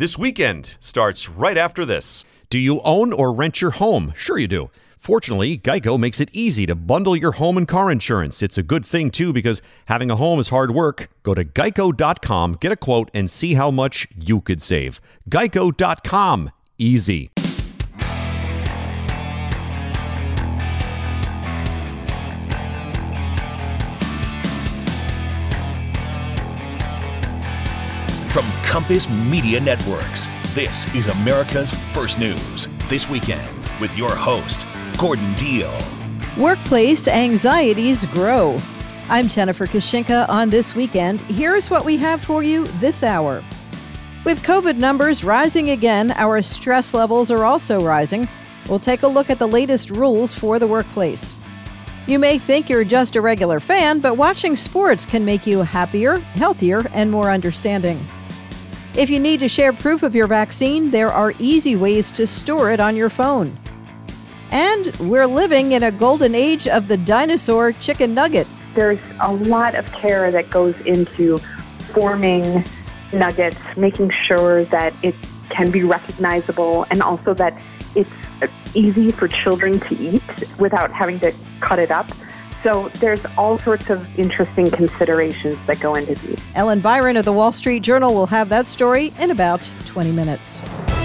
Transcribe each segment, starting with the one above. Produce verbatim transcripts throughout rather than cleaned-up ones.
This weekend starts right after this. Do you own or rent your home? Sure you do. Fortunately, Geico makes it easy to bundle your home and car insurance. It's a good thing, too, because having a home is hard work. Go to geico dot com, get a quote, and see how much you could save. geico dot com. Easy. From Compass Media Networks, this is America's First News This Weekend with your host, Gordon Deal. Workplace anxieties grow. I'm Jennifer Kashinka on This Weekend. Here's what we have for you this hour. With COVID numbers rising again, our stress levels are also rising. We'll take a look at the latest rules for the workplace. You may think you're just a regular fan, but watching sports can make you happier, healthier, and more understanding. If you need to share proof of your vaccine, there are easy ways to store it on your phone. And we're living in a golden age of the dinosaur chicken nugget. There's a lot of care that goes into forming nuggets, making sure that it can be recognizable and also that it's easy for children to eat without having to cut it up. So there's all sorts of interesting considerations that go into these. Ellen Byron of the Wall Street Journal will have that story in about twenty minutes.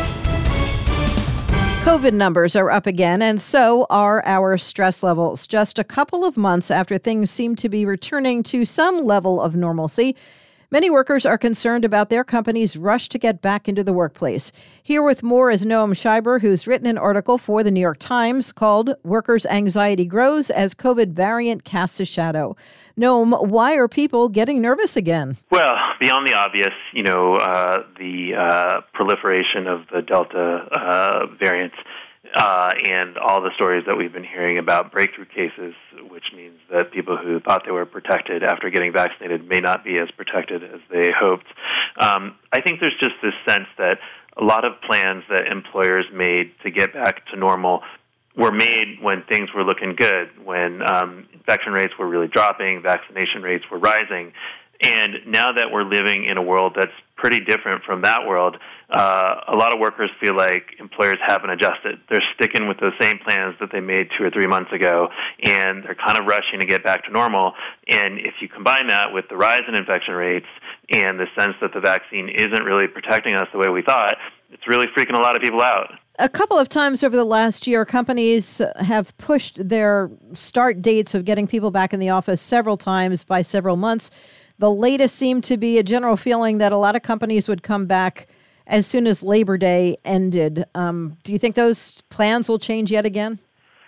COVID numbers are up again, and so are our stress levels. Just a couple of months after things seem to be returning to some level of normalcy, many workers are concerned about their company's rush to get back into the workplace. Here with more is Noam Scheiber, who's written an article for the New York Times called Workers' Anxiety Grows as COVID Variant Casts a Shadow. Noam, why are people getting nervous again? Well, beyond the obvious, you know, uh, the uh, proliferation of the Delta uh, variants uh, and all the stories that we've been hearing about breakthrough cases, which means that people who thought they were protected after getting vaccinated may not be as protected as they hoped. Um, I think there's just this sense that a lot of plans that employers made to get back to normal were made when things were looking good, when um, infection rates were really dropping, vaccination rates were rising. And now that we're living in a world that's pretty different from that world, uh, a lot of workers feel like employers haven't adjusted. They're sticking with those same plans that they made two or three months ago, and they're kind of rushing to get back to normal. And if you combine that with the rise in infection rates and the sense that the vaccine isn't really protecting us the way we thought, it's really freaking a lot of people out. A couple of times over the last year, companies have pushed their start dates of getting people back in the office several times by several months. The latest seemed to be a general feeling that a lot of companies would come back as soon as Labor Day ended. Um, do you think those plans will change yet again?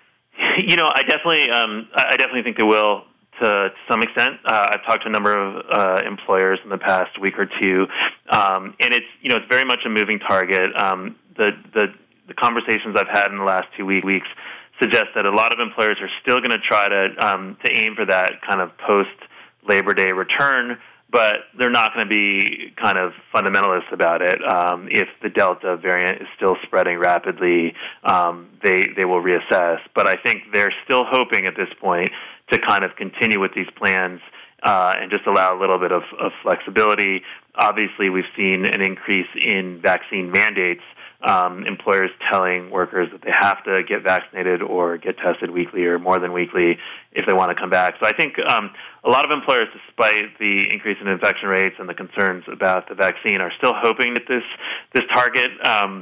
You know, I definitely, um, I definitely think they will to, to some extent. Uh, I've talked to a number of uh, employers in the past week or two, um, and it's you know it's very much a moving target. Um, the the the conversations I've had in the last two weeks suggest that a lot of employers are still going to try to um, to aim for that kind of post Labor Day return, but they're not going to be kind of fundamentalists about it. Um, if the Delta variant is still spreading rapidly, um, they they will reassess. But I think they're still hoping at this point to kind of continue with these plans uh, and just allow a little bit of, of flexibility. Obviously, we've seen an increase in vaccine mandates. Um, employers telling workers that they have to get vaccinated or get tested weekly or more than weekly if they want to come back. So I think um, a lot of employers, despite the increase in infection rates and the concerns about the vaccine, are still hoping that this this target um,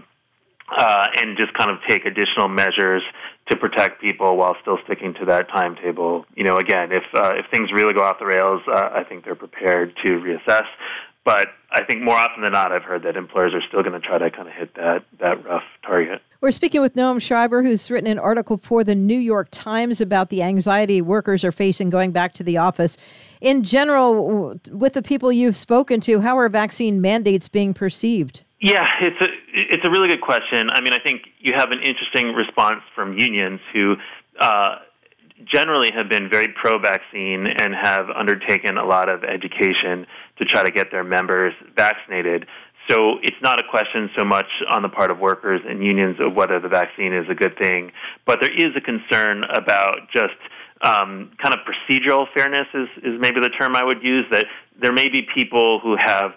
uh, and just kind of take additional measures to protect people while still sticking to that timetable. You know, again, if uh, if things really go off the rails, uh, I think they're prepared to reassess. But I think more often than not, I've heard that employers are still going to try to kind of hit that that rough target. We're speaking with Noam Scheiber, who's written an article for the New York Times about the anxiety workers are facing going back to the office. In general, with the people you've spoken to, how are vaccine mandates being perceived? Yeah, it's a it's a really good question. I mean, I think you have an interesting response from unions who uh, generally have been very pro-vaccine and have undertaken a lot of education to try to get their members vaccinated. So it's not a question so much on the part of workers and unions of whether the vaccine is a good thing, but there is a concern about just um, kind of procedural fairness is, is maybe the term I would use, that there may be people who have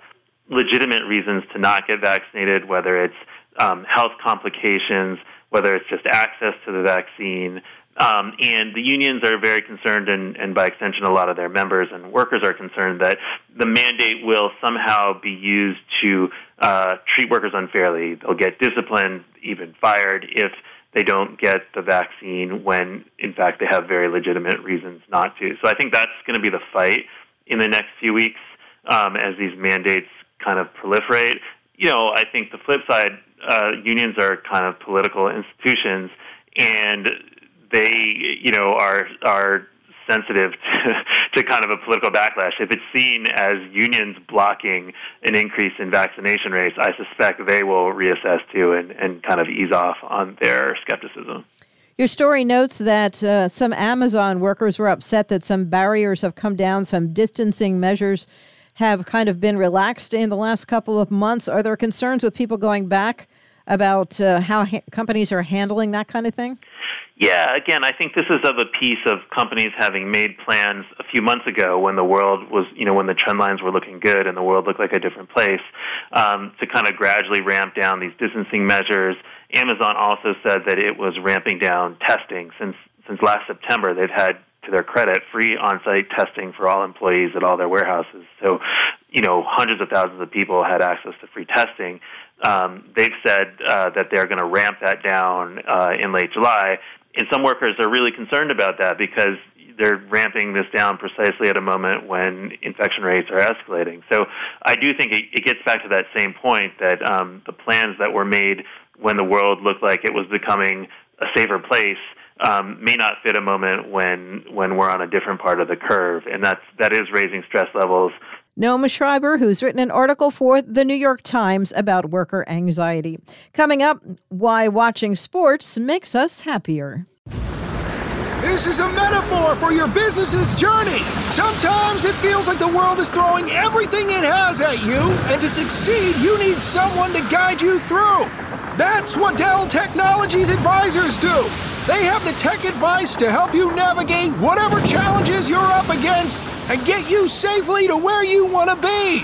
legitimate reasons to not get vaccinated, whether it's um, health complications, whether it's just access to the vaccine. Um, and the unions are very concerned, and, and by extension, a lot of their members and workers are concerned that the mandate will somehow be used to uh, treat workers unfairly. They'll get disciplined, even fired, if they don't get the vaccine when, in fact, they have very legitimate reasons not to. So I think that's going to be the fight in the next few weeks um, as these mandates kind of proliferate. You know, I think the flip side, uh, unions are kind of political institutions, and they, you know, are are sensitive to, to kind of a political backlash. If it's seen as unions blocking an increase in vaccination rates, I suspect they will reassess too and, and kind of ease off on their skepticism. Your story notes that uh, some Amazon workers were upset that some barriers have come down, some distancing measures have kind of been relaxed in the last couple of months. Are there concerns with people going back about uh, how ha- companies are handling that kind of thing? Yeah, again, I think this is of a piece of companies having made plans a few months ago when the world was, you know, when the trend lines were looking good and the world looked like a different place, um, to kind of gradually ramp down these distancing measures. Amazon also said that it was ramping down testing. Since since last September, they've had, to their credit, free on-site testing for all employees at all their warehouses. So, you know, hundreds of thousands of people had access to free testing. Um, they've said uh, that they're going to ramp that down uh, in late July. And some workers are really concerned about that because they're ramping this down precisely at a moment when infection rates are escalating. So I do think it, it gets back to that same point that um, the plans that were made when the world looked like it was becoming a safer place um, may not fit a moment when when we're on a different part of the curve, and that's that is raising stress levels. Noam Schreiber, who's written an article for the New York Times about worker anxiety. Coming up, why watching sports makes us happier. This is a metaphor for your business's journey. Sometimes it feels like the world is throwing everything it has at you, and to succeed, you need someone to guide you through. That's what Dell Technologies advisors do. They have the tech advice to help you navigate whatever challenges you're up against and get you safely to where you want to be.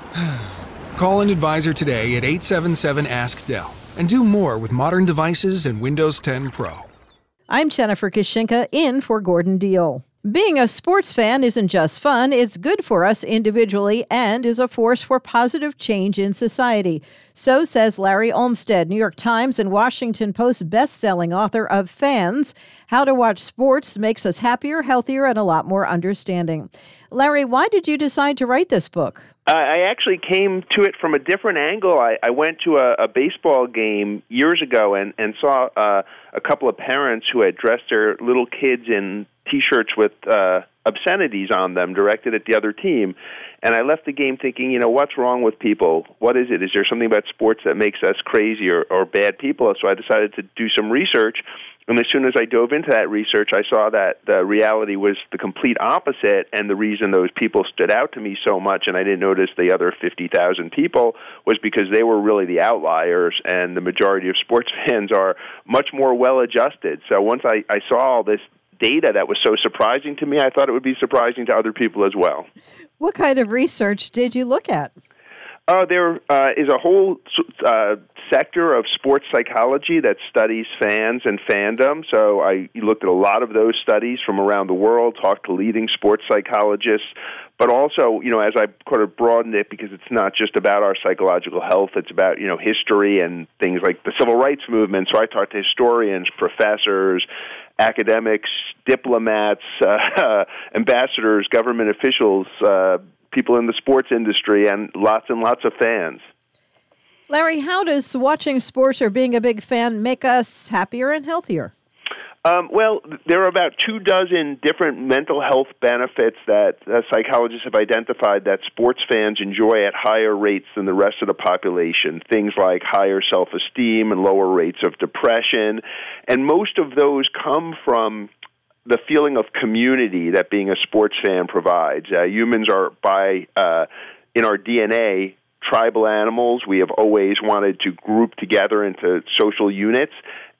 Call an advisor today at eight seven seven, ask Dell and do more with modern devices and Windows ten Pro. I'm Jennifer Kashinka, in for Gordon Deal. Being a sports fan isn't just fun, it's good for us individually and is a force for positive change in society. So says Larry Olmsted, New York Times and Washington Post best-selling author of Fans. How to Watch Sports Makes Us Happier, Healthier, and a Lot More Understanding. Larry, why did you decide to write this book? I actually came to it from a different angle. I, I went to a, a baseball game years ago and, and saw uh, a couple of parents who had dressed their little kids in T-shirts with uh, obscenities on them directed at the other team. And I left the game thinking, you know, what's wrong with people? What is it? Is there something about sports that makes us crazy or, or bad people? So I decided to do some research. And as soon as I dove into that research, I saw that the reality was the complete opposite, and the reason those people stood out to me so much, and I didn't notice the other fifty thousand people, was because they were really the outliers, and the majority of sports fans are much more well-adjusted. So once I, I saw all this data that was so surprising to me, I thought it would be surprising to other people as well. What kind of research did you look at? Uh, there uh, is a whole uh, sector of sports psychology that studies fans and fandom. So I looked at a lot of those studies from around the world, talked to leading sports psychologists, but also, you know, as I kind of broadened it, because it's not just about our psychological health, it's about, you know, history and things like the civil rights movement. So I talked to historians, professors, academics, diplomats, uh, ambassadors, government officials, uh, people in the sports industry, and lots and lots of fans. Larry, how does watching sports or being a big fan make us happier and healthier? Um, well, there are about two dozen different mental health benefits that uh, psychologists have identified that sports fans enjoy at higher rates than the rest of the population. Things like higher self-esteem and lower rates of depression. And most of those come from the feeling of community that being a sports fan provides. Uh, humans are, by uh, in our D N A, tribal animals. We have always wanted to group together into social units.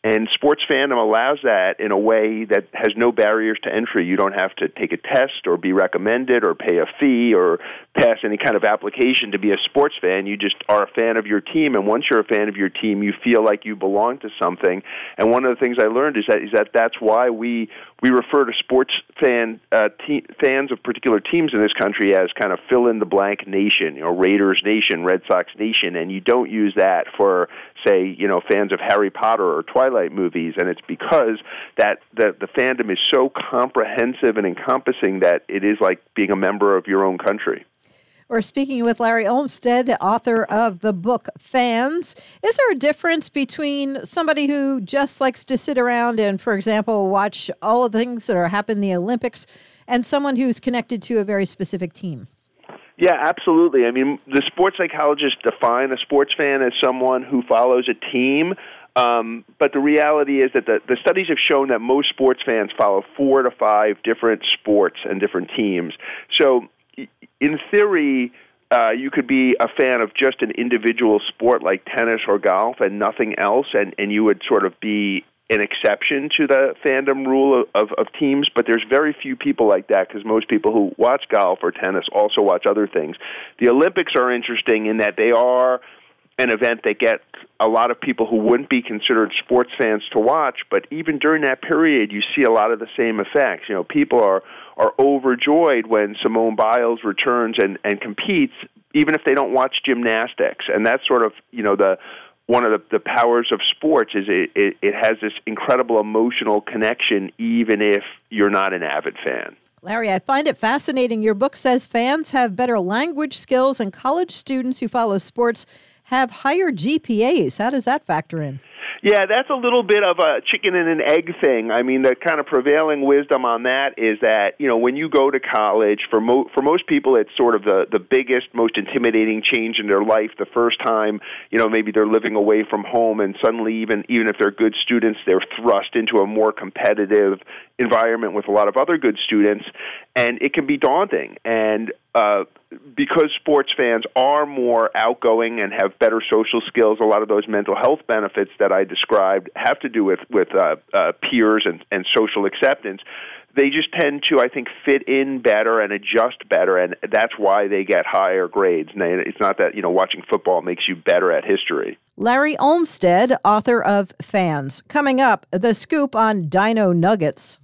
And sports fandom allows that in a way that has no barriers to entry. You don't have to take a test or be recommended or pay a fee or pass any kind of application to be a sports fan. You just are a fan of your team, and once you're a fan of your team, you feel like you belong to something. And one of the things I learned is that is that that's why we we refer to sports fan uh, te- fans of particular teams in this country as kind of fill-in-the-blank nation, you know, Raiders Nation, Red Sox Nation, and you don't use that for, say, you know, fans of Harry Potter or Twilight movies, and it's because that the, the fandom is so comprehensive and encompassing that it is like being a member of your own country. We're speaking with Larry Olmsted, author of the book Fans. Is there a difference between somebody who just likes to sit around and, for example, watch all the things that are happening in the Olympics and someone who's connected to a very specific team? Yeah, absolutely. I mean, the sports psychologists define a sports fan as someone who follows a team. Um, but the reality is that the, the studies have shown that most sports fans follow four to five different sports and different teams. So in theory, uh, you could be a fan of just an individual sport like tennis or golf and nothing else, and, and you would sort of be an exception to the fandom rule of, of, of teams, but there's very few people like that because most people who watch golf or tennis also watch other things. The Olympics are interesting in that they are an event that gets a lot of people who wouldn't be considered sports fans to watch, but even during that period, you see a lot of the same effects. You know, people are, are overjoyed when Simone Biles returns and, and competes, even if they don't watch gymnastics. And that's sort of, you know, the one of the, the powers of sports is it, it, it has this incredible emotional connection, even if you're not an avid fan. Larry, I find it fascinating. Your book says fans have better language skills and college students who follow sports have higher G P As. How does that factor in? Yeah, that's a little bit of a chicken and an egg thing. I mean, the kind of prevailing wisdom on that is that, you know, when you go to college, for mo- for most people, it's sort of the, the biggest, most intimidating change in their life. The first time, you know, maybe they're living away from home, and suddenly, even even if they're good students, they're thrust into a more competitive environment with a lot of other good students, and it can be daunting. And uh, because sports fans are more outgoing and have better social skills, a lot of those mental health benefits that I described have to do with, with uh, uh, peers and, and social acceptance. They just tend to, I think, fit in better and adjust better, and that's why they get higher grades. And it's not that, you know, watching football makes you better at history. Larry Olmsted, author of Fans. Coming up, the scoop on Dino Nuggets.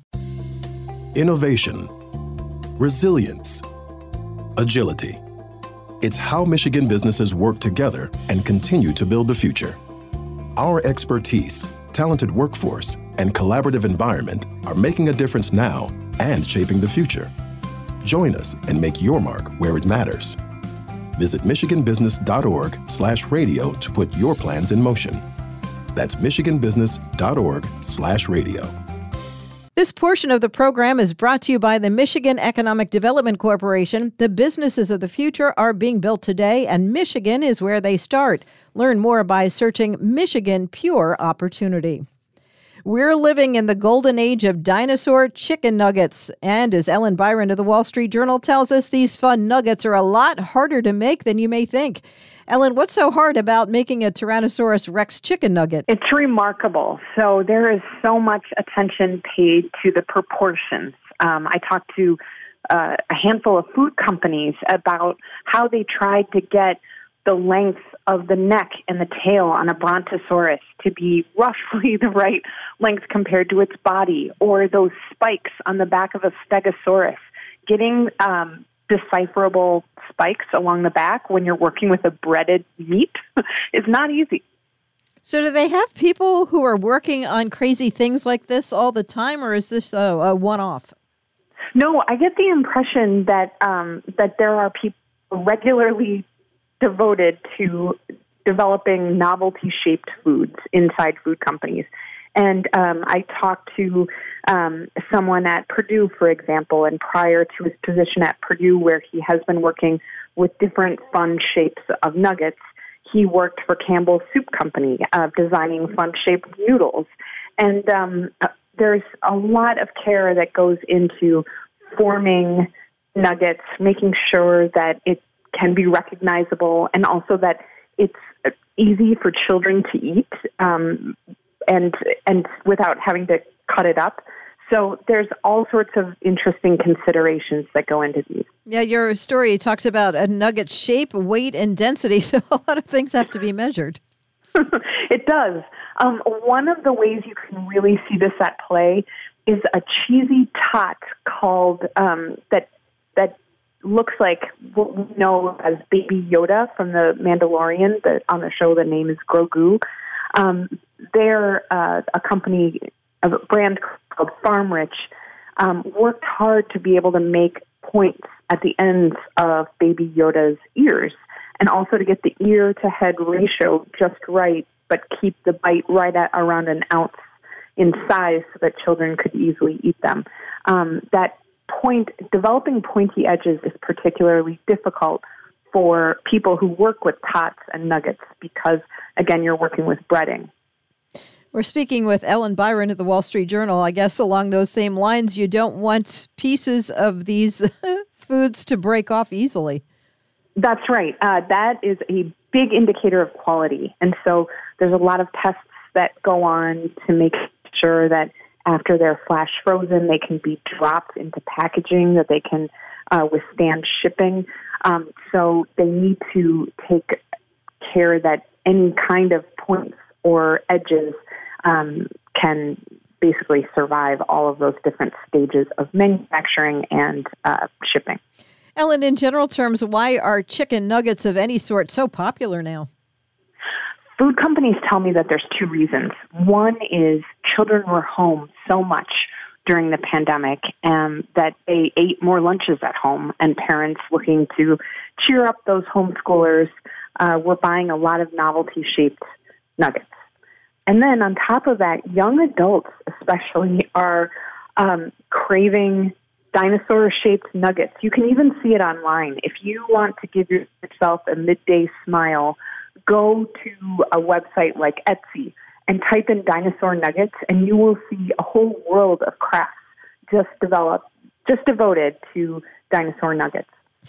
Innovation, resilience, agility. It's how Michigan businesses work together and continue to build the future. Our expertise, talented workforce, and collaborative environment are making a difference now and shaping the future. Join us and make your mark where it matters. Visit michiganbusiness.org slash radio to put your plans in motion. That's michiganbusiness.org slash radio. This portion of the program is brought to you by the Michigan Economic Development Corporation. The businesses of the future are being built today, and Michigan is where they start. Learn more by searching Michigan Pure Opportunity. We're living in the golden age of dinosaur chicken nuggets. And as Ellen Byron of the Wall Street Journal tells us, these fun nuggets are a lot harder to make than you may think. Ellen, what's so hard about making a Tyrannosaurus Rex chicken nugget? It's remarkable. So there is so much attention paid to the proportions. Um, I talked to uh, a handful of food companies about how they tried to get the length of the neck and the tail on a brontosaurus to be roughly the right length compared to its body, or those spikes on the back of a stegosaurus. Getting um, decipherable spikes along the back when you're working with a breaded meat is not easy. So do they have people who are working on crazy things like this all the time, or is this a, a one-off? No, I get the impression that um, that there are people regularly devoted to developing novelty-shaped foods inside food companies. And um, I talked to um, someone at Purdue, for example, and prior to his position at Purdue, where he has been working with different fun shapes of nuggets, he worked for Campbell's Soup Company, uh, designing fun-shaped noodles. And um, there's a lot of care that goes into forming nuggets, making sure that it can be recognizable, and also that it's easy for children to eat. Um, and and without having to cut it up. So there's all sorts of interesting considerations that go into these. Yeah, your story talks about a nugget shape, weight, and density, so a lot of things have to be measured. It does. Um, one of the ways you can really see this at play is a cheesy tot called um, that that looks like what we know as Baby Yoda from the Mandalorian. The, on the show, the name is Grogu. Um, they're uh, a company, a brand called Farm Rich, um, worked hard to be able to make points at the ends of Baby Yoda's ears, and also to get the ear to head ratio just right, but keep the bite right at around an ounce in size so that children could easily eat them. Um, that point, developing pointy edges is particularly difficult for people who work with tots and nuggets because, again, you're working with breading. We're speaking with Ellen Byron at the Wall Street Journal. I guess along those same lines, you don't want pieces of these foods to break off easily. That's right. Uh, that is a big indicator of quality. And so there's a lot of tests that go on to make sure that after they're flash frozen, they can be dropped into packaging, that they can uh, withstand shipping. Um, so they need to take care that any kind of points or edges um, can basically survive all of those different stages of manufacturing and uh, shipping. Ellen, in general terms, why are chicken nuggets of any sort so popular now? Food companies tell me that there's two reasons. One is children were home so much during the pandemic um, that they ate more lunches at home, and parents looking to cheer up those homeschoolers uh, were buying a lot of novelty-shaped nuggets. And then on top of that, young adults especially are um, craving dinosaur-shaped nuggets. You can even see it online. If you want to give yourself a midday smile, go to a website like Etsy and type in dinosaur nuggets, and you will see a whole world of crafts just developed, just devoted to dinosaur nuggets.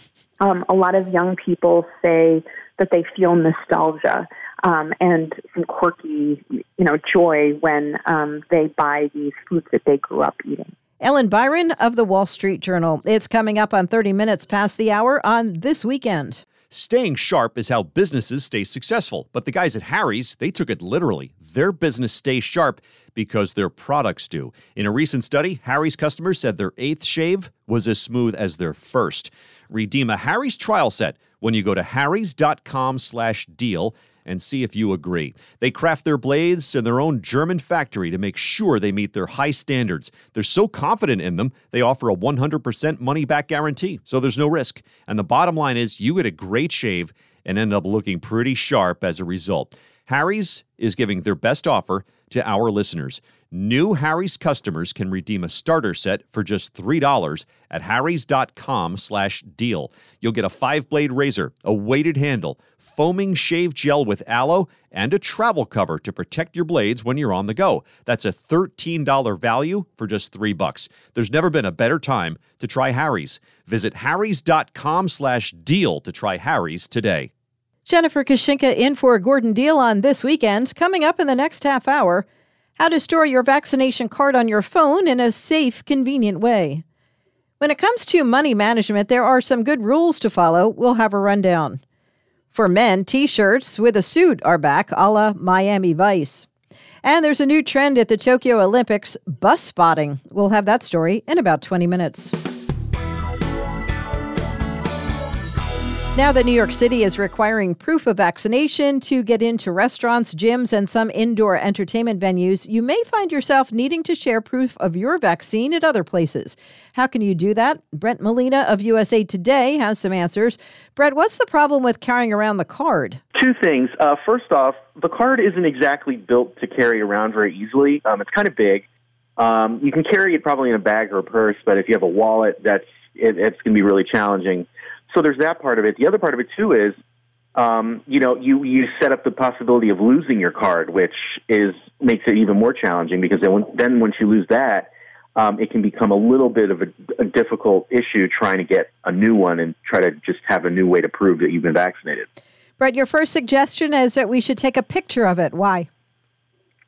Um, a lot of young people say that they feel nostalgia um, and some quirky, you know, joy when um, they buy these foods that they grew up eating. Ellen Byron of the Wall Street Journal. It's coming up on thirty minutes past the hour on This Weekend. Staying sharp is how businesses stay successful. But the guys at Harry's, they took it literally. Their business stays sharp because their products do. In a recent study, Harry's customers said their eighth shave was as smooth as their first. Redeem a Harry's trial set when you go to harrys.com slash deal and see if you agree. They craft their blades in their own German factory to make sure they meet their high standards. They're so confident in them, they offer a one hundred percent money-back guarantee, so there's no risk. And the bottom line is you get a great shave and end up looking pretty sharp as a result. Harry's is giving their best offer to our listeners. New Harry's customers can redeem a starter set for just three dollars at harrys.com slash deal. You'll get a five-blade razor, a weighted handle, foaming shave gel with aloe, and a travel cover to protect your blades when you're on the go. That's a thirteen dollars value for just three bucks. There's never been a better time to try Harry's. Visit harrys.com slash deal to try Harry's today. Jennifer Kashinka in for Gordon Deal on This Weekend. Coming up in the next half hour, how to store your vaccination card on your phone in a safe, convenient way. When it comes to money management, there are some good rules to follow. We'll have a rundown. For men, T-shirts with a suit are back, a la Miami Vice. And there's a new trend at the Tokyo Olympics, bus spotting. We'll have that story in about twenty minutes. Now that New York City is requiring proof of vaccination to get into restaurants, gyms, and some indoor entertainment venues, you may find yourself needing to share proof of your vaccine at other places. How can you do that? Brent Molina of U S A Today has some answers. Brent, what's the problem with carrying around the card? Two things. Uh, first off, the card isn't exactly built to carry around very easily. Um, it's kind of big. Um, you can carry it probably in a bag or a purse, but if you have a wallet, that's it, it's going to be really challenging. So there's that part of it. The other part of it, too, is, um, you know, you, you set up the possibility of losing your card, which is makes it even more challenging because then, when, then once you lose that, um, it can become a little bit of a, a difficult issue trying to get a new one and try to just have a new way to prove that you've been vaccinated. Brett, your first suggestion is that we should take a picture of it. Why?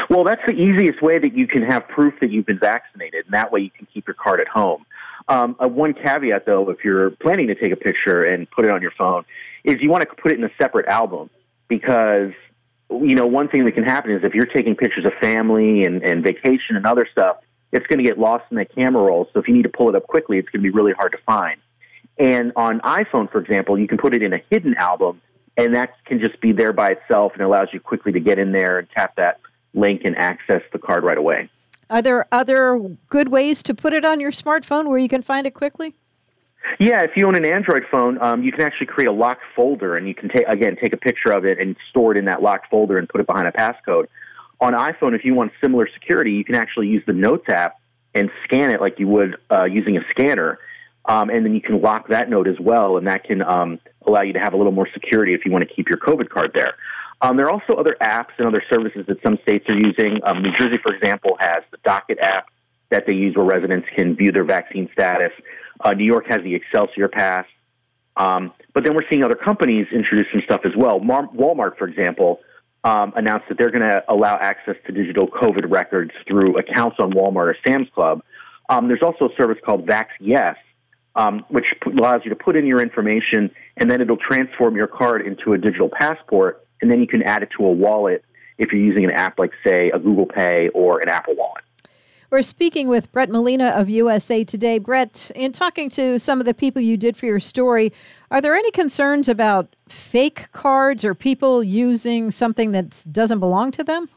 Well, that's the easiest way that you can have proof that you've been vaccinated, and that way you can keep your card at home. Um, uh, one caveat, though, if you're planning to take a picture and put it on your phone, is you want to put it in a separate album because, you know, one thing that can happen is if you're taking pictures of family and, and vacation and other stuff, it's going to get lost in the camera roll. So if you need to pull it up quickly, it's going to be really hard to find. And on iPhone, for example, you can put it in a hidden album, and that can just be there by itself and allows you quickly to get in there and tap that link and access the card right away. Are there other good ways to put it on your smartphone where you can find it quickly? Yeah, if you own an Android phone, um, you can actually create a locked folder, and you can, ta- again, take a picture of it and store it in that locked folder and put it behind a passcode. On iPhone, if you want similar security, you can actually use the Notes app and scan it like you would uh, using a scanner, um, and then you can lock that note as well, and that can um, allow you to have a little more security if you want to keep your COVID card there. Um, there are also other apps and other services that some states are using. Um, New Jersey, for example, has the Docket app that they use where residents can view their vaccine status. Uh, New York has the Excelsior Pass. Um, but then we're seeing other companies introduce some stuff as well. Mar- Walmart, for example, um, announced that they're going to allow access to digital COVID records through accounts on Walmart or Sam's Club. Um, there's also a service called VaxYes, um, which p- allows you to put in your information, and then it'll transform your card into a digital passport, and then you can add it to a wallet if you're using an app like, say, a Google Pay or an Apple Wallet. We're speaking with Brett Molina of U S A Today. Brett, in talking to some of the people you did for your story, are there any concerns about fake cards or people using something that doesn't belong to them?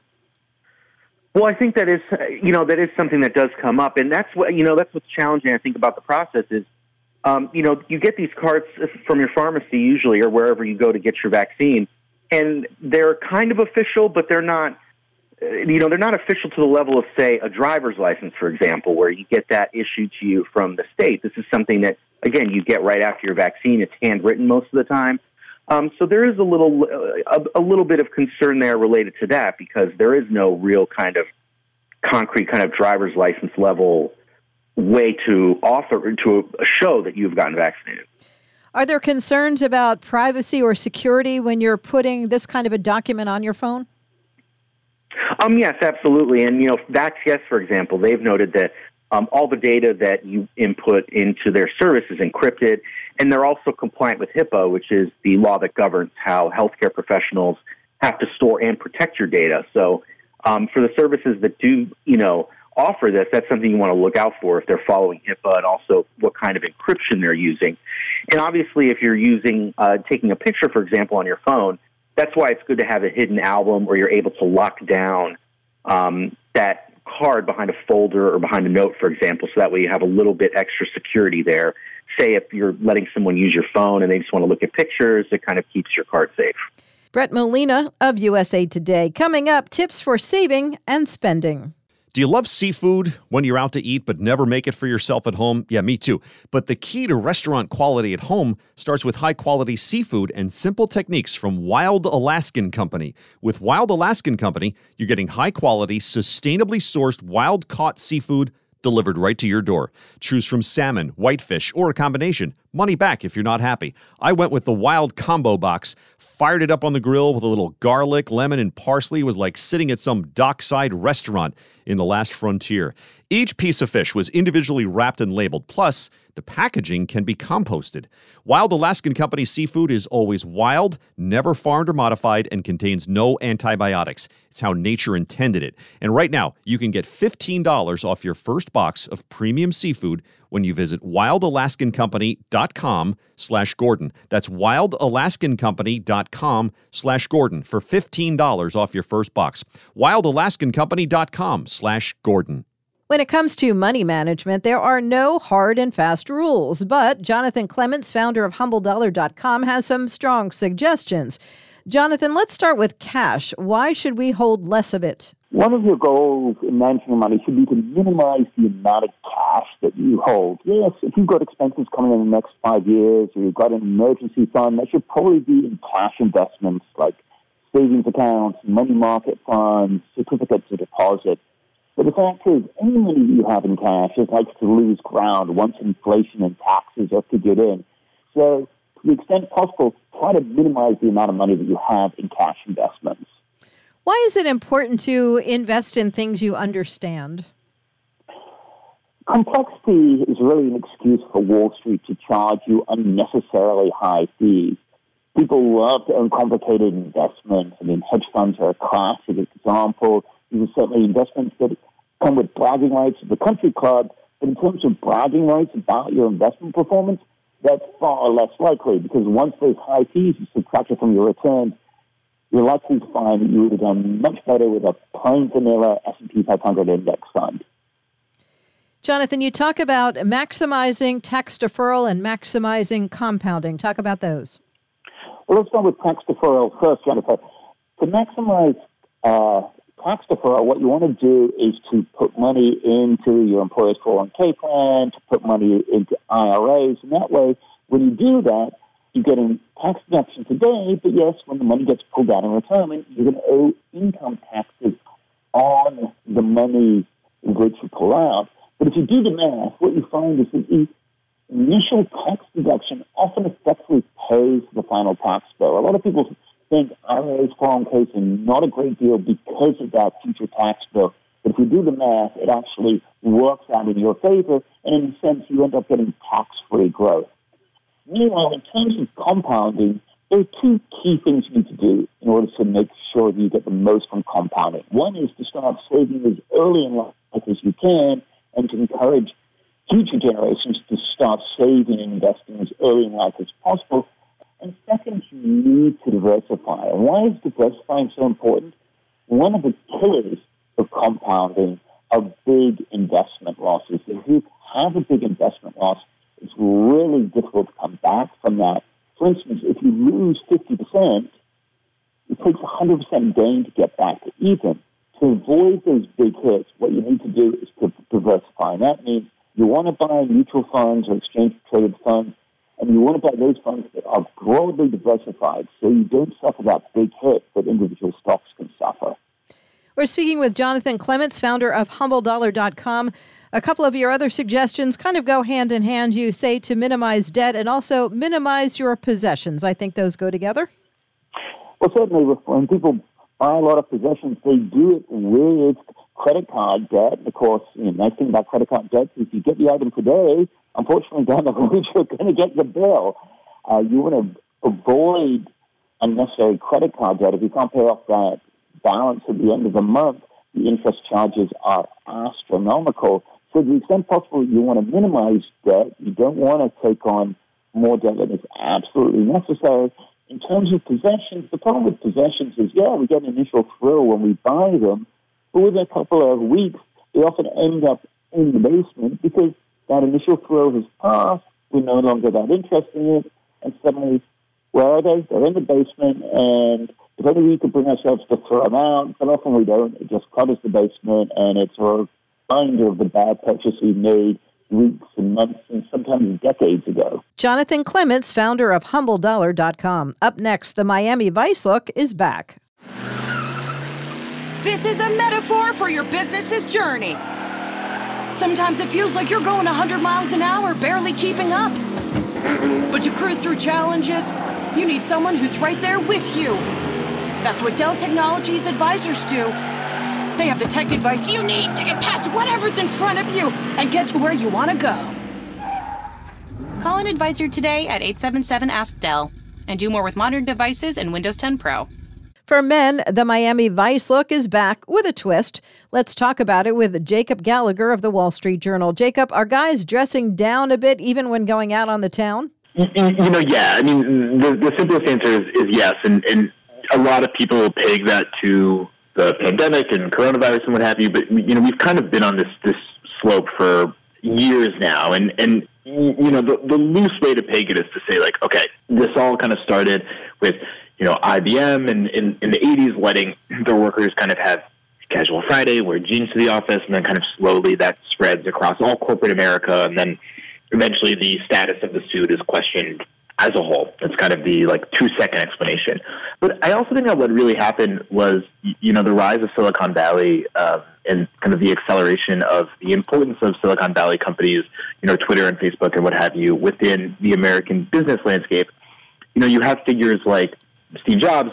Well, I think that is, you know, that is something that does come up, and that's what, you know, that's what's challenging, I think, about the process is, um, you know, you get these cards from your pharmacy usually or wherever you go to get your vaccine, and they're kind of official, but they're not. You know, they're not official to the level of, say, a driver's license, for example, where you get that issued to you from the state. This is something that, again, you get right after your vaccine. It's handwritten most of the time. Um, so there is a little uh, a, a little bit of concern there related to that because there is no real kind of concrete kind of driver's license level way to author to show that you've gotten vaccinated. Are there concerns about privacy or security when you're putting this kind of a document on your phone? Um, yes, absolutely. And, you know, VaxYes, for example, they've noted that um, all the data that you input into their service is encrypted, and they're also compliant with HIPAA, which is the law that governs how healthcare professionals have to store and protect your data. So um, for the services that do, you know, offer this, that's something you want to look out for if they're following HIPAA and also what kind of encryption they're using. And obviously, if you're using, uh, taking a picture, for example, on your phone, that's why it's good to have a hidden album where you're able to lock down um, that card behind a folder or behind a note, for example, so that way you have a little bit extra security there. Say if you're letting someone use your phone and they just want to look at pictures, it kind of keeps your card safe. Brett Molina of U S A Today. Coming up, tips for saving and spending. Do you love seafood when you're out to eat but never make it for yourself at home? Yeah, me too. But the key to restaurant quality at home starts with high-quality seafood and simple techniques from Wild Alaskan Company. With Wild Alaskan Company, you're getting high-quality, sustainably sourced, wild-caught seafood delivered right to your door. Choose from salmon, whitefish, or a combination. Money back if you're not happy. I went with the Wild Combo Box, fired it up on the grill with a little garlic, lemon, and parsley. It was like sitting at some dockside restaurant in the last frontier. Each piece of fish was individually wrapped and labeled. Plus, the packaging can be composted. Wild Alaskan Company seafood is always wild, never farmed or modified, and contains no antibiotics. It's how nature intended it. And right now, you can get fifteen dollars off your first box of premium seafood when you visit wildalaskancompany.com slash Gordon. That's wildalaskancompany.com slash Gordon for fifteen dollars off your first box. wildalaskancompany.com slash Gordon. When it comes to money management, there are no hard and fast rules, but Jonathan Clements, founder of humble dollar dot com, has some strong suggestions. Jonathan, let's start with cash. Why should we hold less of it? One of your goals in managing money should be to minimize the amount of cash that you hold. Yes, if you've got expenses coming in the next five years or you've got an emergency fund, that should probably be in cash investments like savings accounts, money market funds, certificates of deposit. But the fact is, any money you have in cash is likely to lose ground once inflation and taxes are figured in. So, to the extent possible, try to minimize the amount of money that you have in cash investments. Why is it important to invest in things you understand? Complexity is really an excuse for Wall Street to charge you unnecessarily high fees. People love to own complicated investments. I mean, hedge funds are a classic example. These are certainly investments that come with bragging rights at the country club, but in terms of bragging rights about your investment performance, that's far less likely, because once those high fees are subtracted from your returns, you're likely to find that you would have done much better with a plain vanilla S and P five hundred index fund. Jonathan, you talk about maximizing tax deferral and maximizing compounding. Talk about those. Well, let's start with tax deferral first, Jennifer. To maximize uh, tax deferral, what you want to do is to put money into your employer's four oh one k plan, to put money into I R As, and that way, when you do that, you're getting tax deduction today, but yes, when the money gets pulled out in retirement, you're going to owe income taxes on the money which you pull out. But if you do the math, what you find is that the initial tax deduction often effectively pays the final tax bill. A lot of people think I R As, four oh one k's are not a great deal because of that future tax bill. But if you do the math, it actually works out in your favor, and in a sense, you end up getting tax-free growth. Meanwhile, in terms of compounding, there are two key things you need to do in order to make sure that you get the most from compounding. One is to start saving as early in life as you can, and to encourage future generations to start saving and investing as early in life as possible. And second, you need to diversify. And why is diversifying so important? One of the killers of compounding are big investment losses. If you have a big investment loss, it's really difficult to come back from that. For instance, if you lose fifty percent, it takes one hundred percent gain to get back to even. To avoid those big hits, what you need to do is to diversify. And that means you want to buy mutual funds or exchange-traded funds, and you want to buy those funds that are broadly diversified so you don't suffer that big hit that individual stocks can suffer. We're speaking with Jonathan Clements, founder of humble dollar dot com. A couple of your other suggestions kind of go hand in hand. You say to minimize debt and also minimize your possessions. I think those go together. Well, certainly, when people buy a lot of possessions, they do it with credit card debt. Of course, the you know, nice thing about credit card debt is if you get the item today, unfortunately, down the road, you're going to get the bill. Uh, you want to avoid unnecessary credit card debt. If you can't pay off that balance at the end of the month, the interest charges are astronomical. So to the extent possible, you want to minimize debt. You don't want to take on more debt than is absolutely necessary. In terms of possessions, the problem with possessions is, yeah, we get an initial thrill when we buy them, but within a couple of weeks, they often end up in the basement because that initial thrill has passed, we're no longer that interested in it, and suddenly, where are they? They're in the basement, and if only we could bring ourselves to throw them out, but often we don't. It just clutters the basement, and it's a reminder of the bad purchase we made weeks and months and sometimes decades ago. Jonathan Clements, founder of humble dollar dot com. Up next, the Miami Vice look is back. This is a metaphor for your business's journey. Sometimes it feels like you're going one hundred miles an hour, barely keeping up. But to cruise through challenges, you need someone who's right there with you. That's what Dell Technologies advisors do. They have the tech advice you need to get past whatever's in front of you and get to where you want to go. Call an advisor today at eight seven seven, ask Dell and do more with modern devices and Windows ten Pro. For men, the Miami Vice look is back with a twist. Let's talk about it with Jacob Gallagher of the Wall Street Journal. Jacob, are guys dressing down a bit even when going out on the town? You, you know, yeah. I mean, the, the simplest answer is, is yes. And, and a lot of people peg that to the pandemic and coronavirus and what have you. But, you know, we've kind of been on this, this slope for years now. And, and you know, the, the loose way to peg it is to say, like, okay, this all kind of started with, you know, I B M in, in, in the eighties letting their workers kind of have casual Friday, wear jeans to the office, and then kind of slowly that spreads across all corporate America. And then eventually the status of the suit is questioned as a whole. It's kind of the, like, two-second explanation. But I also think that what really happened was, you know, the rise of Silicon Valley uh, and kind of the acceleration of the importance of Silicon Valley companies, you know, Twitter and Facebook and what have you, within the American business landscape. You know, you have figures like Steve Jobs,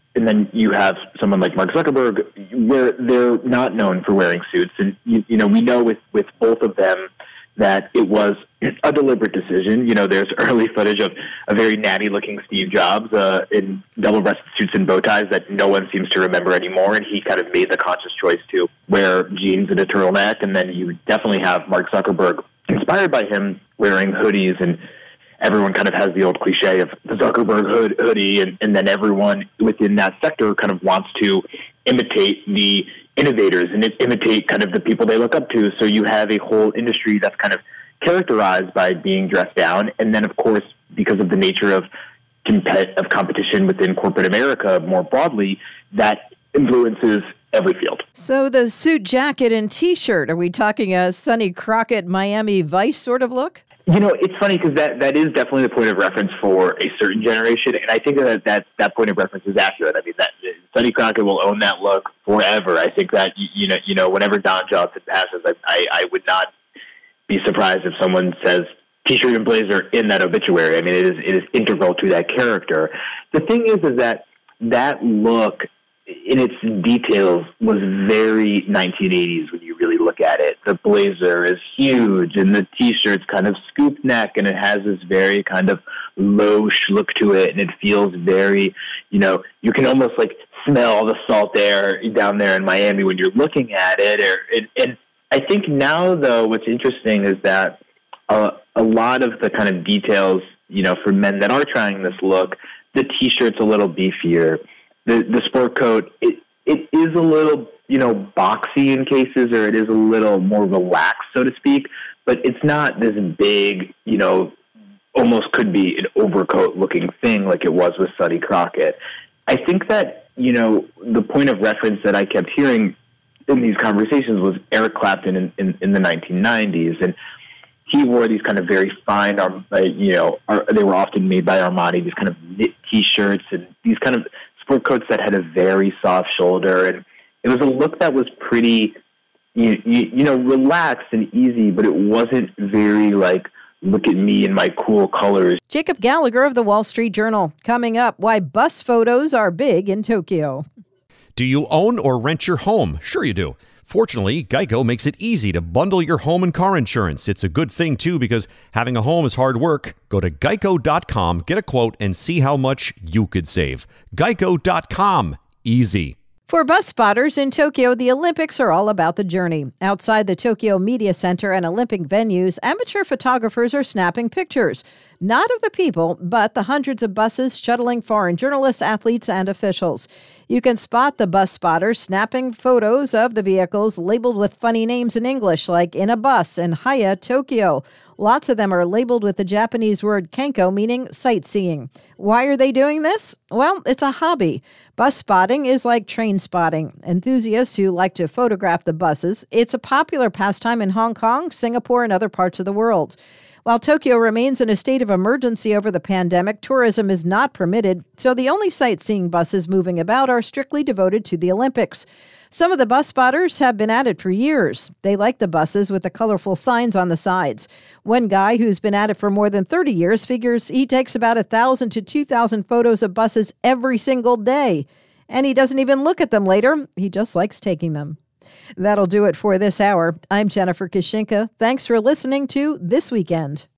and then you have someone like Mark Zuckerberg, where they're not known for wearing suits. And, you, you know, we know with, with both of them that it was a deliberate decision. You know, there's early footage of a very natty-looking Steve Jobs uh, in double-breasted suits and bow ties that no one seems to remember anymore, and he kind of made the conscious choice to wear jeans and a turtleneck. And then you definitely have Mark Zuckerberg, inspired by him, wearing hoodies, and everyone kind of has the old cliche of the Zuckerberg hood, hoodie, and, and then everyone within that sector kind of wants to imitate the innovators and imitate kind of the people they look up to. So you have a whole industry that's kind of characterized by being dressed down. And then, of course, because of the nature of compet- of competition within corporate America more broadly, that influences every field. So the suit jacket and T-shirt, are we talking a Sonny Crockett, Miami Vice sort of look? You know, it's funny because that, that is definitely the point of reference for a certain generation, and I think that that, that point of reference is accurate. I mean, that Sonny Crockett will own that look forever. I think that, you know, you know, whenever Don Johnson passes, I, I, I would not be surprised if someone says T-shirt and blazer in that obituary. I mean, it is it is integral to that character. The thing is, is that that look in its details was very nineteen eighties when you really look at it. The blazer is huge, and the T-shirt's kind of scoop neck, and it has this very kind of low-sh look to it, and it feels very, you know, you can almost like smell the salt air down there in Miami when you're looking at it. Or, and, and I think now, though, what's interesting is that uh, a lot of the kind of details, you know, for men that are trying this look, the T-shirt's a little beefier. The the sport coat, it it is a little, you know, boxy in cases, or it is a little more relaxed, so to speak, but it's not this big, you know, almost could be an overcoat-looking thing like it was with Sonny Crockett. I think that, you know, the point of reference that I kept hearing in these conversations was Eric Clapton in, in, in the nineteen nineties, and he wore these kind of very fine, uh, you know, they were often made by Armani, these kind of knit T-shirts and these kind of sport coats that had a very soft shoulder, and it was a look that was pretty, you, you, you know, relaxed and easy, but it wasn't very like, look at me and my cool colors. Jacob Gallagher of the Wall Street Journal. Coming up, why bus photos are big in Tokyo. Do you own or rent your home? Sure you do. Fortunately, Geico makes it easy to bundle your home and car insurance. It's a good thing, too, because having a home is hard work. Go to geico dot com, get a quote, and see how much you could save. geico dot com. Easy. For bus spotters in Tokyo, the Olympics are all about the journey. Outside the Tokyo Media Center and Olympic venues, amateur photographers are snapping pictures. Not of the people, but the hundreds of buses shuttling foreign journalists, athletes, and officials. You can spot the bus spotters snapping photos of the vehicles labeled with funny names in English, like In a Bus and Haya Tokyo. Lots of them are labeled with the Japanese word kenko, meaning sightseeing. Why are they doing this? Well, it's a hobby. Bus spotting is like train spotting. Enthusiasts who like to photograph the buses, it's a popular pastime in Hong Kong, Singapore, and other parts of the world. While Tokyo remains in a state of emergency over the pandemic, tourism is not permitted, so the only sightseeing buses moving about are strictly devoted to the Olympics. Some of the bus spotters have been at it for years. They like the buses with the colorful signs on the sides. One guy who's been at it for more than thirty years figures he takes about one thousand to two thousand photos of buses every single day. And he doesn't even look at them later. He just likes taking them. That'll do it for this hour. I'm Jennifer Kashinka. Thanks for listening to This Weekend.